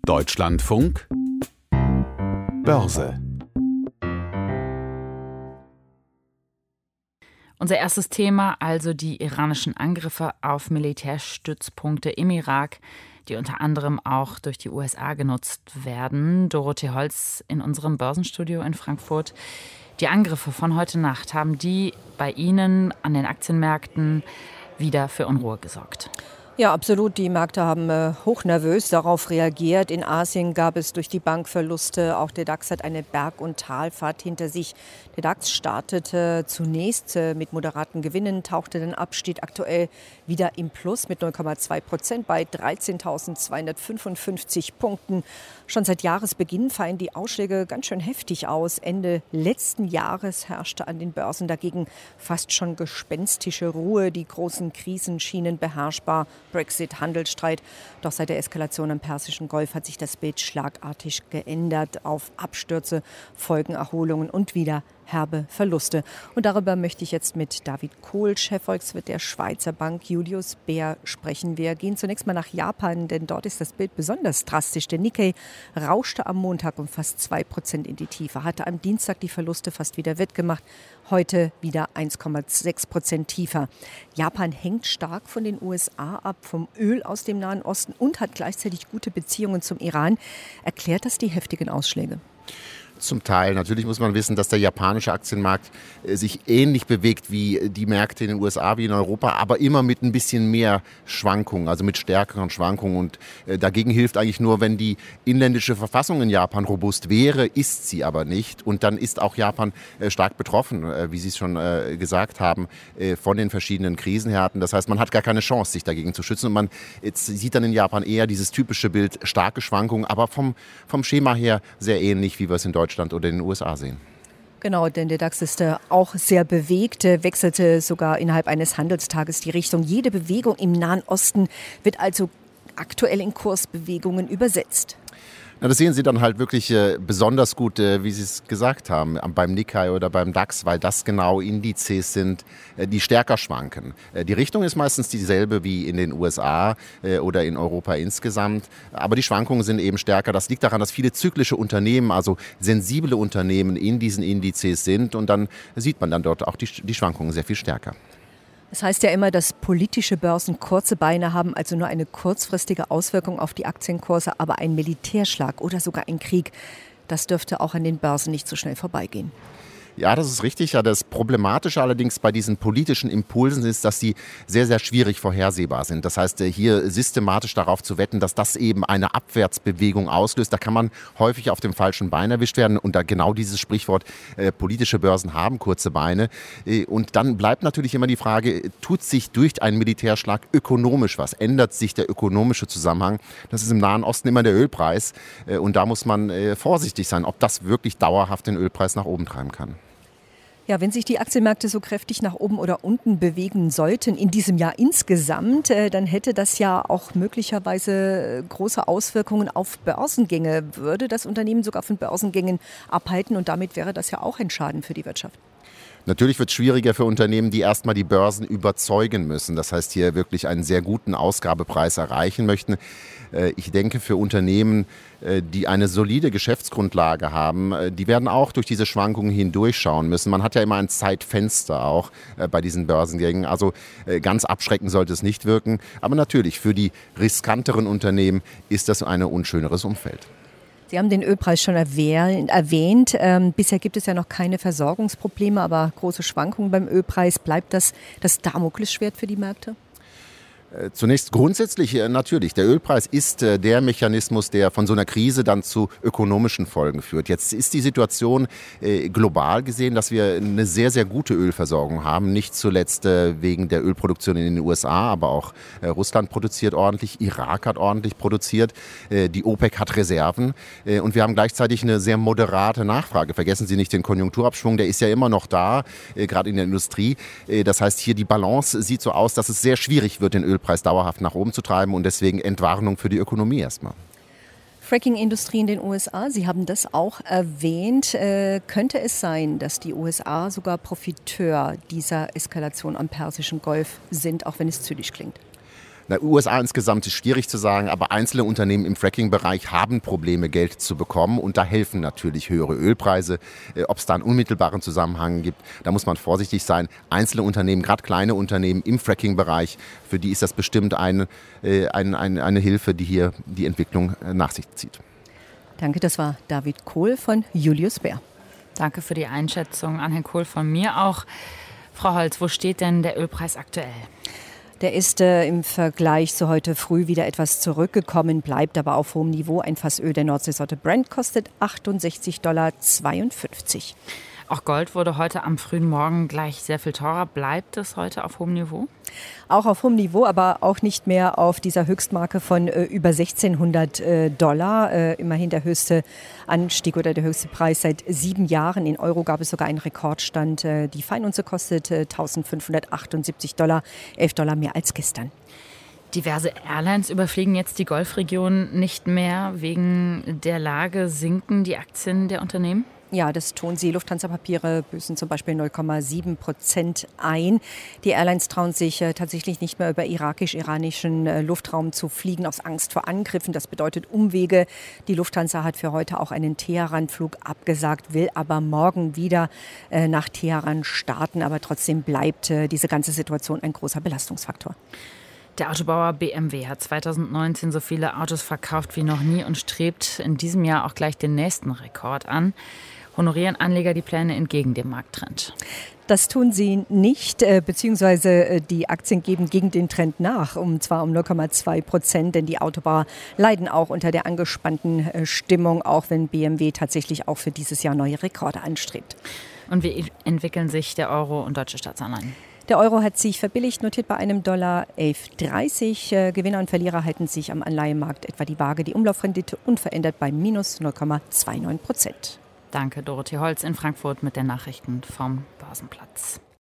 Deutschlandfunk Börse. Unser erstes Thema, also die iranischen Angriffe auf Militärstützpunkte im Irak, die unter anderem auch durch die USA genutzt werden. Dorothee Holz in unserem Börsenstudio in Frankfurt. Die Angriffe von heute Nacht, haben die bei Ihnen an den Aktienmärkten wieder für Unruhe gesorgt? Ja, absolut. Die Märkte haben hochnervös darauf reagiert. In Asien gab es durch die Bank Verluste. Auch der DAX hat eine Berg- und Talfahrt hinter sich. Der DAX startete zunächst mit moderaten Gewinnen, tauchte dann ab, steht aktuell wieder im Plus mit 0,2% bei 13.255 Punkten. Schon seit Jahresbeginn fallen die Ausschläge ganz schön heftig aus. Ende letzten Jahres herrschte an den Börsen dagegen fast schon gespenstische Ruhe. Die großen Krisen schienen beherrschbar. Brexit, Handelsstreit. Doch seit der Eskalation am Persischen Golf hat sich das Bild schlagartig geändert auf Abstürze, Folgenerholungen und wieder herbe Verluste. Und darüber möchte ich jetzt mit David Kohl, Chefvolkswirt der Schweizer Bank Julius Baer, sprechen. Wir gehen zunächst mal nach Japan, denn dort ist das Bild besonders drastisch. Der Nikkei rauschte am Montag um fast 2% in die Tiefe, hatte am Dienstag die Verluste fast wieder wettgemacht, heute wieder 1,6% tiefer. Japan hängt stark von den USA ab, vom Öl aus dem Nahen Osten und hat gleichzeitig gute Beziehungen zum Iran. Erklärt das die heftigen Ausschläge? Zum Teil. Natürlich muss man wissen, dass der japanische Aktienmarkt sich ähnlich bewegt wie die Märkte in den USA, wie in Europa, aber immer mit ein bisschen mehr Schwankungen, also mit stärkeren Schwankungen. Und dagegen hilft eigentlich nur, wenn die inländische Verfassung in Japan robust wäre, ist sie aber nicht. Und dann ist auch Japan stark betroffen, wie Sie es schon gesagt haben, von den verschiedenen Krisenhärten. Das heißt, man hat gar keine Chance, sich dagegen zu schützen. Und man sieht dann in Japan eher dieses typische Bild, starke Schwankungen, aber vom Schema her sehr ähnlich, wie wir es in Deutschland oder in den USA sehen. Genau, denn der DAX ist auch sehr bewegt, wechselte sogar innerhalb eines Handelstages die Richtung. Jede Bewegung im Nahen Osten wird also aktuell in Kursbewegungen übersetzt. Na, das sehen Sie dann halt wirklich besonders gut, wie Sie es gesagt haben, beim Nikkei oder beim DAX, weil das genau Indizes sind, die stärker schwanken. Die Richtung ist meistens dieselbe wie in den USA oder in Europa insgesamt, aber die Schwankungen sind eben stärker. Das liegt daran, dass viele zyklische Unternehmen, also sensible Unternehmen in diesen Indizes sind und dann sieht man dann dort auch die Schwankungen sehr viel stärker. Es heißt ja immer, dass politische Börsen kurze Beine haben, also nur eine kurzfristige Auswirkung auf die Aktienkurse, aber ein Militärschlag oder sogar ein Krieg, das dürfte auch an den Börsen nicht so schnell vorbeigehen. Ja, das ist richtig. Ja, das Problematische allerdings bei diesen politischen Impulsen ist, dass sie sehr, sehr schwierig vorhersehbar sind. Das heißt, hier systematisch darauf zu wetten, dass das eben eine Abwärtsbewegung auslöst, da kann man häufig auf dem falschen Bein erwischt werden. Und da genau dieses Sprichwort, politische Börsen haben kurze Beine. Und dann bleibt natürlich immer die Frage, tut sich durch einen Militärschlag ökonomisch was? Ändert sich der ökonomische Zusammenhang? Das ist im Nahen Osten immer der Ölpreis. Und da muss man vorsichtig sein, ob das wirklich dauerhaft den Ölpreis nach oben treiben kann. Ja, wenn sich die Aktienmärkte so kräftig nach oben oder unten bewegen sollten in diesem Jahr insgesamt, dann hätte das ja auch möglicherweise große Auswirkungen auf Börsengänge. Würde das Unternehmen sogar von Börsengängen abhalten und damit wäre das ja auch ein Schaden für die Wirtschaft. Natürlich wird es schwieriger für Unternehmen, die erstmal die Börsen überzeugen müssen. Das heißt, hier wirklich einen sehr guten Ausgabepreis erreichen möchten. Ich denke, für Unternehmen, die eine solide Geschäftsgrundlage haben, die werden auch durch diese Schwankungen hindurchschauen müssen. Man hat ja immer ein Zeitfenster auch bei diesen Börsengängen. Also ganz abschreckend sollte es nicht wirken. Aber natürlich, für die riskanteren Unternehmen ist das ein unschöneres Umfeld. Sie haben den Ölpreis schon erwähnt. Bisher gibt es ja noch keine Versorgungsprobleme, aber große Schwankungen beim Ölpreis. Bleibt das Damoklesschwert für die Märkte? Zunächst grundsätzlich natürlich. Der Ölpreis ist der Mechanismus, der von so einer Krise dann zu ökonomischen Folgen führt. Jetzt ist die Situation global gesehen, dass wir eine sehr, sehr gute Ölversorgung haben. Nicht zuletzt wegen der Ölproduktion in den USA, aber auch Russland produziert ordentlich, Irak hat ordentlich produziert, die OPEC hat Reserven und wir haben gleichzeitig eine sehr moderate Nachfrage. Vergessen Sie nicht den Konjunkturabschwung, der ist ja immer noch da, gerade in der Industrie. Das heißt, hier die Balance sieht so aus, dass es sehr schwierig wird, den Ölpreis dauerhaft nach oben zu treiben und deswegen Entwarnung für die Ökonomie erstmal. Fracking-Industrie in den USA, Sie haben das auch erwähnt. Könnte es sein, dass die USA sogar Profiteur dieser Eskalation am Persischen Golf sind, auch wenn es zynisch klingt? USA insgesamt ist schwierig zu sagen, aber einzelne Unternehmen im Fracking-Bereich haben Probleme, Geld zu bekommen. Und da helfen natürlich höhere Ölpreise. Ob es da einen unmittelbaren Zusammenhang gibt, da muss man vorsichtig sein. Einzelne Unternehmen, gerade kleine Unternehmen im Fracking-Bereich, für die ist das bestimmt eine Hilfe, die hier die Entwicklung nach sich zieht. Danke, das war David Kohl von Julius Baer. Danke für die Einschätzung an Herrn Kohl von mir auch. Frau Holz, wo steht denn der Ölpreis aktuell? Der ist im Vergleich zu heute früh wieder etwas zurückgekommen, bleibt aber auf hohem Niveau. Ein Fass Öl der Nordseesorte Brent kostet $68,52. Auch Gold wurde heute am frühen Morgen gleich sehr viel teurer. Bleibt es heute auf hohem Niveau? Auch auf hohem Niveau, aber auch nicht mehr auf dieser Höchstmarke von über $1.600. Immerhin der höchste Anstieg oder der höchste Preis seit 7 Jahren. In Euro gab es sogar einen Rekordstand. Die Feinunze kostet $1.578, $11 mehr als gestern. Diverse Airlines überfliegen jetzt die Golfregion nicht mehr. Wegen der Lage sinken die Aktien der Unternehmen? Ja, das tun sie. Lufthansa-Papiere büßen zum Beispiel 0,7% ein. Die Airlines trauen sich tatsächlich nicht mehr über irakisch-iranischen Luftraum zu fliegen, aus Angst vor Angriffen. Das bedeutet Umwege. Die Lufthansa hat für heute auch einen Teheran-Flug abgesagt, will aber morgen wieder nach Teheran starten. Aber trotzdem bleibt diese ganze Situation ein großer Belastungsfaktor. Der Autobauer BMW hat 2019 so viele Autos verkauft wie noch nie und strebt in diesem Jahr auch gleich den nächsten Rekord an. Honorieren Anleger die Pläne entgegen dem Markttrend? Das tun sie nicht, beziehungsweise die Aktien geben gegen den Trend nach, und zwar um 0,2%, denn die Autobauer leiden auch unter der angespannten Stimmung, auch wenn BMW tatsächlich auch für dieses Jahr neue Rekorde anstrebt. Und wie entwickeln sich der Euro und deutsche Staatsanleihen? Der Euro hat sich verbilligt, notiert bei einem Dollar 11,30. Gewinner und Verlierer halten sich am Anleihenmarkt etwa die Waage. Die Umlaufrendite unverändert bei minus 0,29%. Danke, Dorothee Holz in Frankfurt mit den Nachrichten vom Börsenplatz.